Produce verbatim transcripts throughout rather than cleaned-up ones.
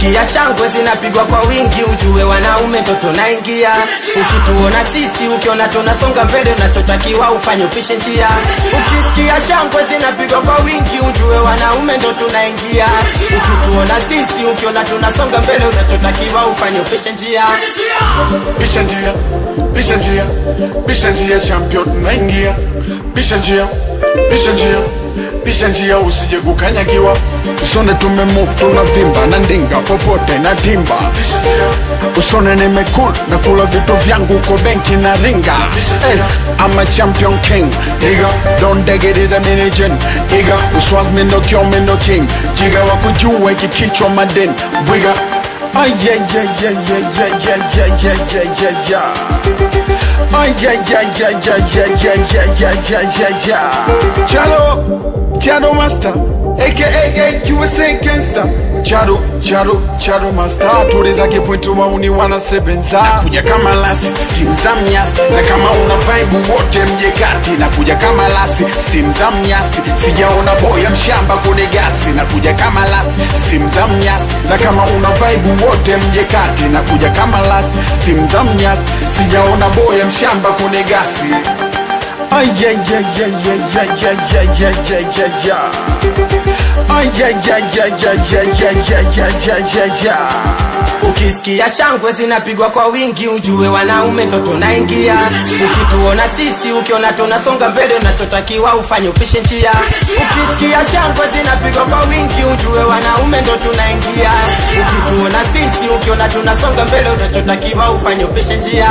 Ukisikia shangwe zinapigwa kwa wingi ujue wanaume ndo tunaingia. Ukituona sisi ukiona tunasonga mbele unachotakiwa ufanye upishe njia. Ukisikia shangwe zinapigwa kwa wingi ujue wanaume ndo tunaingia. Ukituona sisi ukiona tunasonga mbele unachotakiwa ufanye upishe njia. Pisha njia, pisha njia, pisha njia champion tunaingia. Pisha njia, pisha njia, pisha njia usije kukanyagiwa. Usone tumemove tunavimba na ndinga popote na timba. Usone nimekula na kula vitu vyangu kwa benki na ringa. Hey, I'm a champion king, nigga. Don't dig it is a mini gin, nigga. Uswas me no kill me no king. Jiga wakujua kikichwa madin, wiga. Ay yeah yeah yeah yeah yeah yeah yeah yeah yeah yeah yeah. Ay yeah yeah yeah yeah yeah yeah yeah yeah yeah yeah yeah. Chado, Chado Master, aka U S A Gangster. Chado, Chado, Chado Master. Tuliza kipointu wauni wanasebenza. Nakuja kama lasi, steam za mnyasi. Na kama una vibe wote mje kati. Nakuja kama lasi, steam za mnyasi. Sijaona boya mshamba kune gasi. Nakuja kama lasi, steam za mnyasi. Na kama una vibe wote mje kati. Nakuja kama lasi, steam za mnyasi. Sijaona boya mshamba kune gasi. Ay yeah yeah yeah yeah yeah yeah yeah yeah yeah yeah yeah. Ay yeah yeah yeah yeah yeah yeah yeah yeah yeah yeah yeah. Ukisikia shangwe zinapigwa kwa wingi ujue wanaume ndo tunaingia. Ukituona sisi ukiona tunasonga mbele unachotakiwa ufanye upishe njia. Ukisikia shangwe zinapigwa kwa wingi ujue wanaume ndo tunaingia. Ukituona sisi ukiona tunasonga mbele unachotakiwa ufanye upishe njia.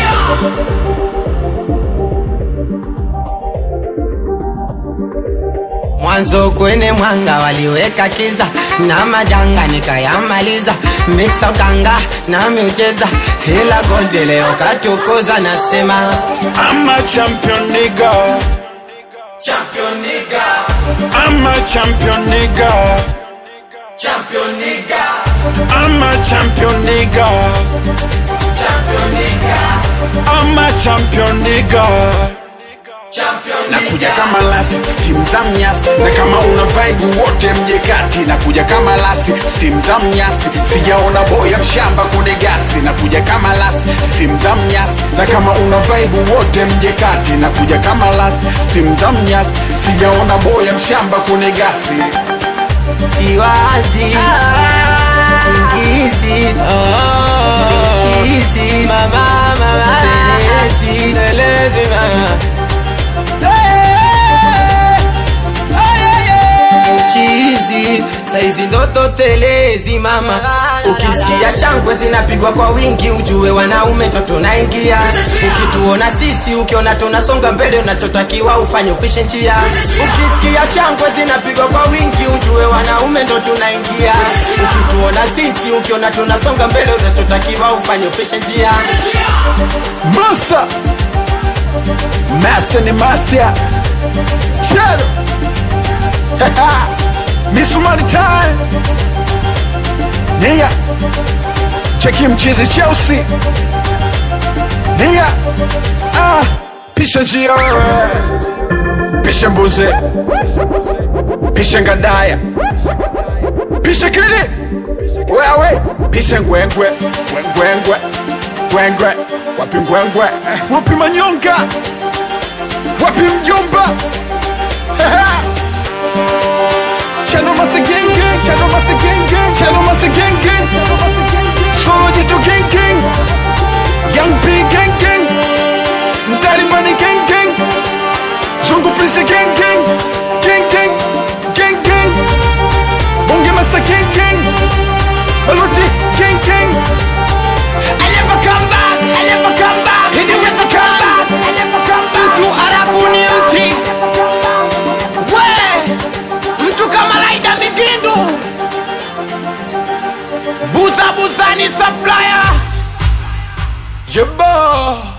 Mwanzo kwenye mwanga waliweka kiza na majanga nikayamaliza. Mixa utanga na miucheza hila golde leo katukoza nasema I'm a champion nigga. Champion nigga. I'm a champion nigga. Champion nigga. I'm a champion nigga. Champion nigga. I'm a champion nigga. Nakuja kama lasi, steam za mnyasi. Na kama una vibe wote mje kati. Nakuja kama lasi, steam za mnyasi. Sijaona boya mshamba kune gasi. Nakuja kama lasi, steam za mnyasi. Na kama una vibe wote mje kati. Nakuja kama lasi, steam za mnyasi. Sijaona boya mshamba kune gasi. Siwazi Singizi Chizi Mama mama Telezi Telezi mama Chizi saizi ndoto telezi mama. Ukisikia shangwe zinapigwa kwa wingi ujue wanaume ndo tunaingia. Ukituona sisi ukiona tunasonga mbele unachotakiwa ufanye upishe njia. Ukisikia shangwe zinapigwa kwa wingi ujue wanaume ndo tunaingia. Ukituona sisi ukiona tunasonga mbele unachotakiwa ufanye upishe njia. Master Master ni master Chado Miss Money time Nigga Check him cheesy Chelsea Nigga Ah Pisha njia Pisha mbuzi Pisha ngadaya Pisha kili Wewe Pisha ngwengwe Ngwengwe Ngwengwe Wapi ngwengwe Wapi manyonga Wapi mjomba Chado Master Gang Gang, Chado Master Gang Gang, Chado Master Gang Gang, Solo Jito Gang Gang, Young P Gang Gang, Ntalibani Gang Gang, Zungu Prince Gang Gang, Gang Gang, Gang Gang, Bonge Master Gang Gang, Baluti Gang Gang. I never come back, I never come back. He never come back, I never come back. Mtu Arabuni mti we mtu kama Laida Migindu Buza Buza ni supplier Jabba